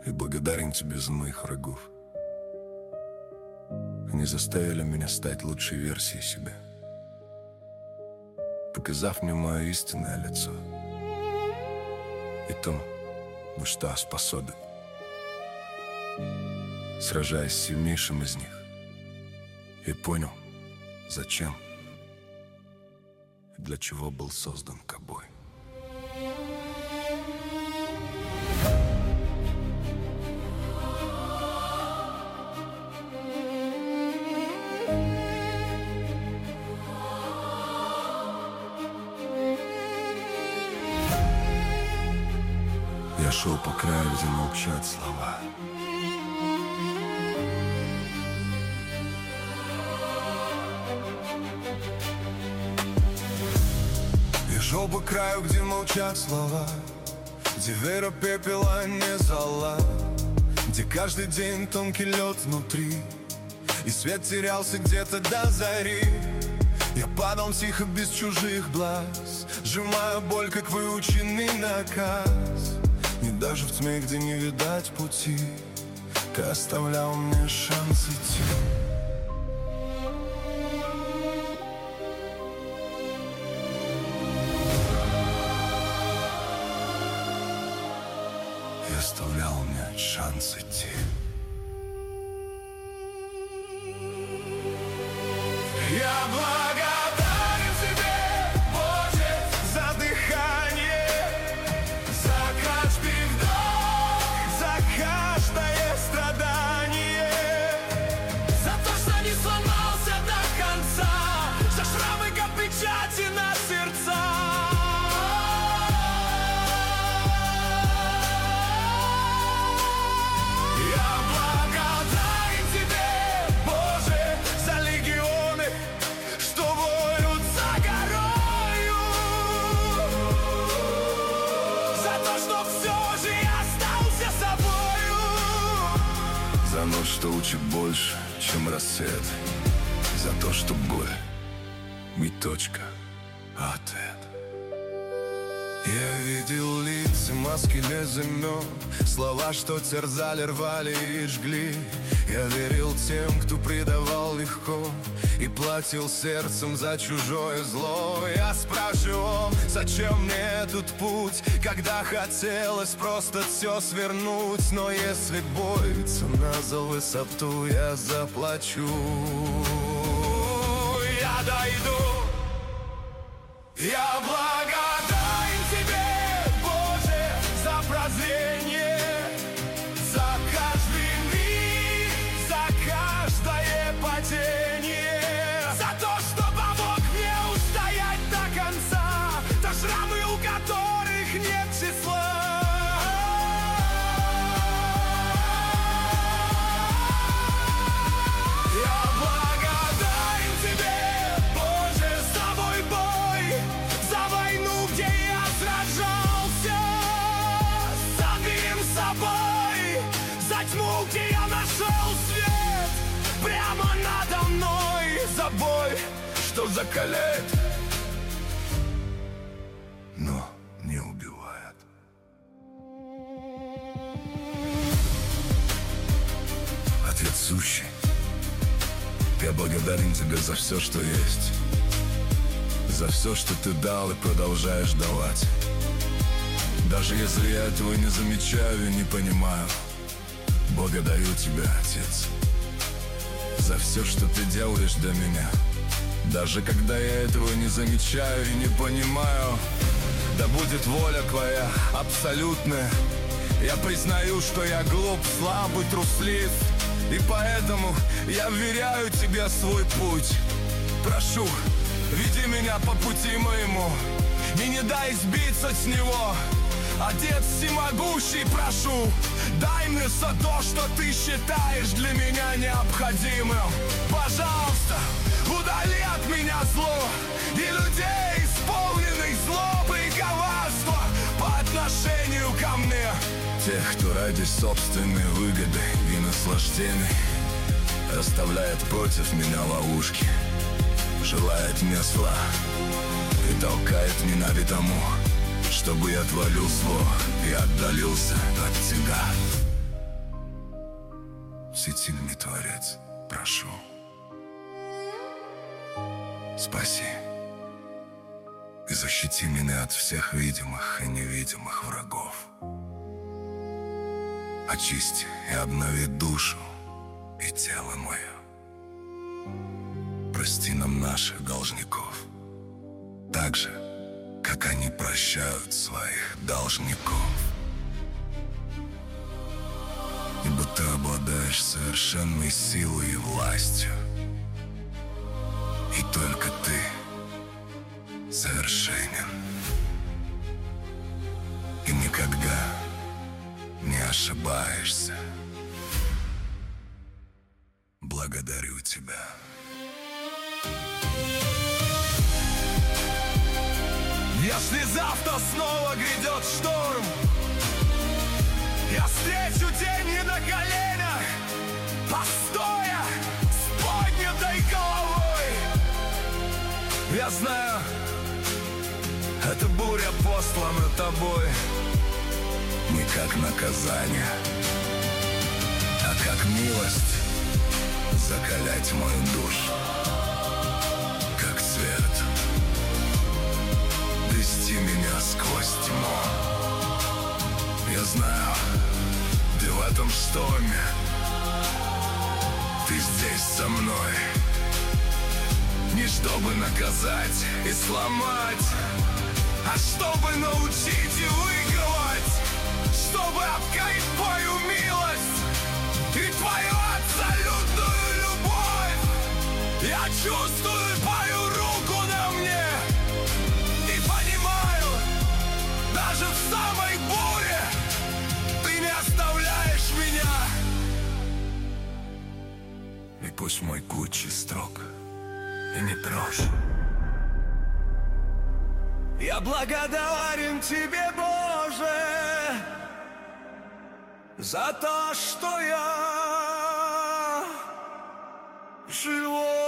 И благодарен тебе за моих врагов. Они заставили меня стать лучшей версией себя, показав мне мое истинное лицо и то, на что я способен, сражаясь с сильнейшим из них. И понял, зачем и для чего был создан ковбой. Я шел по краю, где молчат слова. Я шел по краю, где молчат слова, где вера пепела не зола, где каждый день тонкий лед внутри, и свет терялся где-то до зари. Я падал тихо, без чужих глаз, сжимая боль, как выученный наказ. И даже в тьме, где не видать пути, ты оставлял мне шанс идти. И оставлял мне шанс идти. Я благодарен тебе, Боже, за дыхание, за каждый вдох, за каждое страдание, за то, что не сломался до конца, за шрамы, как печати на сердца. Я благодарен тебе, Боже, за легионы, что воют за горою, за то, что все же я остался собою, за ночь, что учит больше, чем рассвет, за то, что боль не точка, а ответ. Я видел лица, маски без имен, слова, что терзали, рвали и жгли. Я верил тем, кто предавал легко и платил сердцем за чужое зло. Я спрашивал, зачем мне этот путь, когда хотелось просто все свернуть. Но если бой, цена за высоту, я заплачу. Я дойду. Я благодарен тебе, Боже, за прозрение, за каждый миг, за каждое падение, за то, что помог мне устоять до конца, до шрамы, у которых нет числа. Я благодарен тебе, Боже, за мой бой, за войну, где я сражался с самим собой, за тьму, где я нашел свет прямо надо мной, за боль, что закаляет, но не убивает. Ответ сущий. Я благодарен тебе за все, что есть, за все, что ты дал и продолжаешь давать. Даже если я этого не замечаю и не понимаю, благодарю тебя, Отец, за все, что ты делаешь для меня. Даже когда я этого не замечаю и не понимаю, да будет воля твоя абсолютная. Я признаю, что я глуп, слабый, труслив, и поэтому я вверяю тебе свой путь. Прошу, веди меня по пути моему и не дай сбиться с него. Отец всемогущий, прошу, дай мне все то, что ты считаешь для меня необходимым. Пожалуйста, удали от меня зло и людей, исполненных злобы и коварства по отношению ко мне. Тех, кто ради собственной выгоды и наслаждений расставляет против меня ловушки, желает мне зла и толкает меня к тому, чтобы я творил зло и отдалился от тебя. всесильный Творец, прошу, спаси и защити меня от всех видимых и невидимых врагов. Очисти и обнови душу и тело мое. Прости нам наших должников, так же, как они прощают своих должников. Ибо ты обладаешь совершенной силой и властью, и только ты совершенен и никогда не ошибаешься. Благодарю тебя. Если завтра снова грядет шторм, я встречу день не на коленях, постоя с поднятой головой. Я знаю, эта буря послана тобой Не как наказание, а как милость закалять мою душу, как свет вести меня сквозь тьму. Я знаю, ты в этом шторме, ты здесь со мной, не чтобы наказать и сломать, а чтобы научить и выковать, чтобы открыть твою милость и твою абсолютную любовь. Я чувствую твою руку на мне и понимаю, даже в самой буре ты не оставляешь меня. И пусть мой путь строг и не трожь. Я благодарен тебе, Боже, за то, что я живой.